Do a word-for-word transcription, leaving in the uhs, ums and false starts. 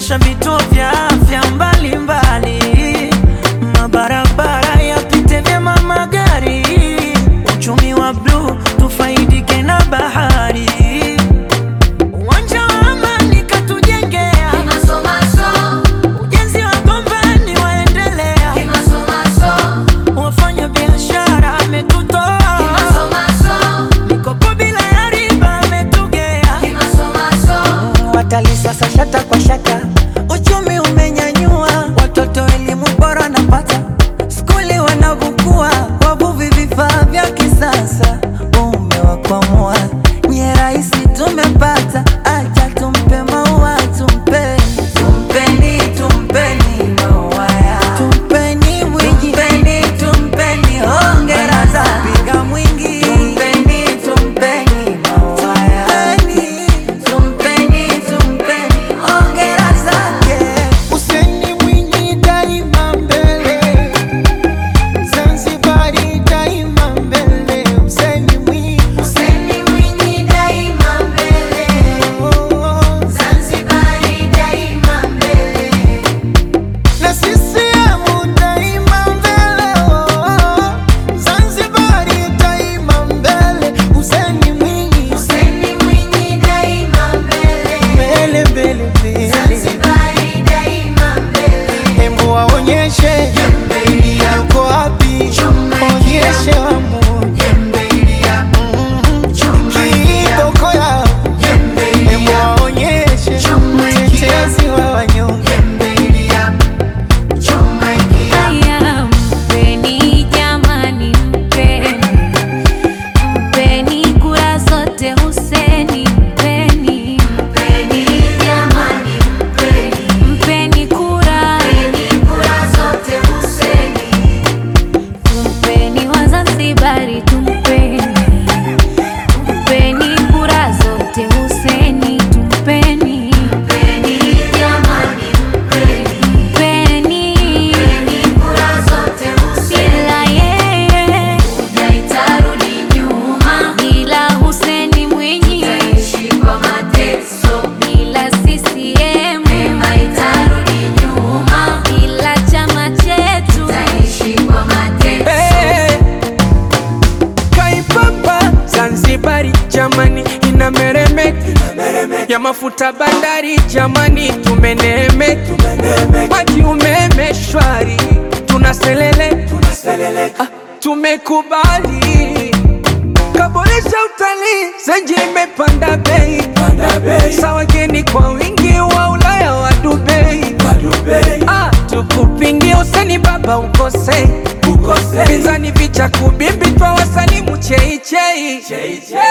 kuboresha vituo vya afya mbalimbali, mabarabara yapite vyema magari, uchumi wa bluu tufaidike na bahari, uwanja wa Amani katujengea, ujenzi wa Gombani waendelea, wafanya biashara ametutoa, mikopo bila ya riba ametugea, watalii sasa shata kwa shata, uchumi umenyanyua, watoto elimu bora napata, skuli wanavukua, wavuvi vifaa vya kisasa, umewakwamua nye raisi tumepata, acha tumpe maua tumpe, tumpeni tumpeni maua ya, tumpeni Mwinyi, tumpeni tumpeni hongera za piga mwingi, tumpeni tumpeni maua ya, tumpeni tumpeni hongera zake. Hussein Mwinyi daima mbele, Zanzibari daima mbele. Hussein Mwinyi, Hussein Mwinyi daima mbele, Zanzibari daima mbele, na sisiemu daima mbele, Zanzibari daima mbele. Hussein Mwinyi, Hussein Mwinyi daima mbele, mbele mbele mbele. Zanzibari daima mbele. Embu waonyeshe yuko wapi, onyeshe wamoja kiboko yao. Embu waonyeshe mtetezi wa wanyonge. Haya, mpeni jamani, mpeni, mpeni kura zote Hussein, mpeni, mpeni jamani, mpeni, mpeni kura, mpeni kura zote Hussein, tumpeni Wazanzibari, tumpeni, tumpeni kura zote Hussein, tumpeni, mpeni jamani, mpeni, mpeni, mpeni kura zote Hussein, bila yeye Unguja itarudi nyuma, bila Hussein Mwinyi tutaishi kwa mateso, bila C C M mema itarudi nyuma, bila chama chetu tutaishi kwa mateso. Hey, Kaipapa Zanzibari jamani inameremeka, ya mafuta bandari jamani tumeneemeka, maji umeme shwari tunaselele, ah, tumekubali kaboresha utalii, Zenji imepanda bei, sa wageni kwa wingi wa Ulaya wa Dubai, ah, tukupingi Hussein baba ukose, pinzani vicha kubimbi twa wasalimu chei chei,